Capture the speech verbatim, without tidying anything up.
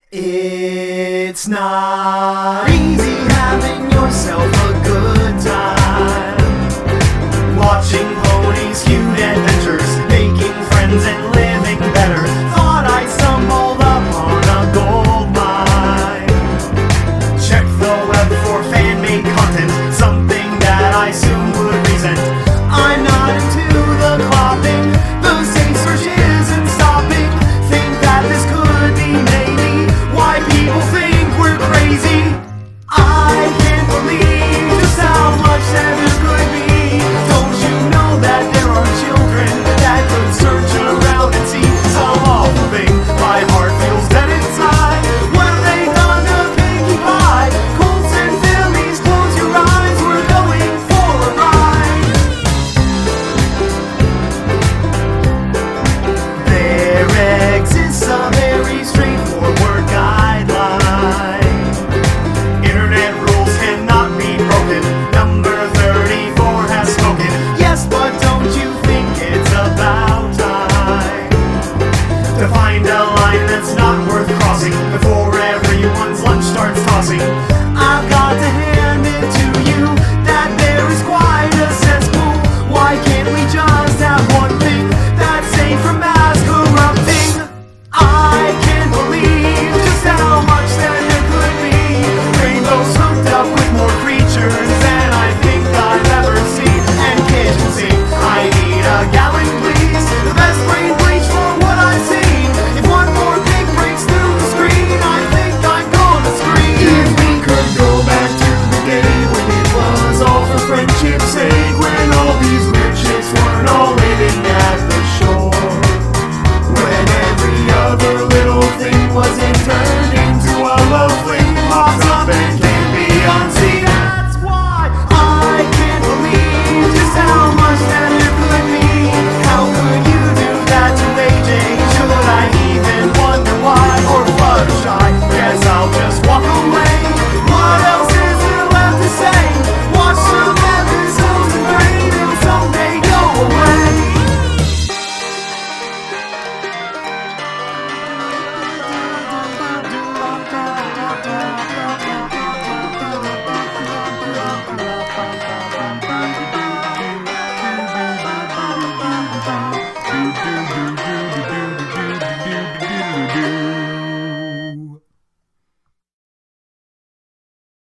It's not easy having yourself a good time, watching ponies' cute adventures, making friends and living better. Thought I stumbled upon a gold mine. Check the web for fan-made content, something that I soon would resent. I'm not into the clopping, the safe search isn't stopping. Think that this could be maybe why people think we're crazy. I can't believe just how much that there could be. Don't you know that there are children that could search around and see some awful thing? My heart feels dead inside. What have they done to Pinkie Pie? Colts and Phillies, close your eyes, we're going for a ride. There exists a very straightforward guideline. Internet rules cannot be broken. Number thirty-four has spoken. Yes, but don't you think it's about time to find a line that's not worth crossing before everyone's lunch starts tossing? I've got to hand it to you that there is quite a cesspool. Why can't we just have one thing that's safe from mass corrupting? I can't believe just how much that there could be. Rainbows hooked up with more creatures than I think I've ever seen. And kitchen sink, I need a gallon please. The best brain bleach for what I've seen. If one more pig breaks through the screen, I think I'm gonna scream. If we could go back to the day when it was all for friendship's sake, when all these weird chicks weren't all living at the shore, when every other little thing wasn't turned into a love fling, pops up and can't be unseen. That's why I can't believe just how much that there could be. How could you do that to A J? Should I even wonder why? Or Fluttershy? Guess I'll just walk away. What else is there left to say? Watch some episodes and rain and someday go away. Bye.